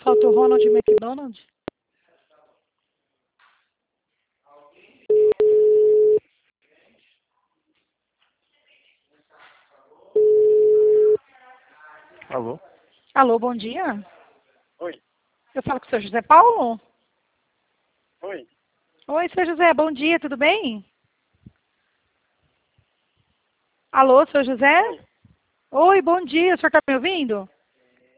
Falta o Ronald McDonald. Alô? Alô, bom dia. Oi. Eu falo com o senhor José Paulo? Oi. Oi, senhor José, bom dia, tudo bem? Alô, senhor José? Oi. Oi, bom dia, o senhor está me ouvindo?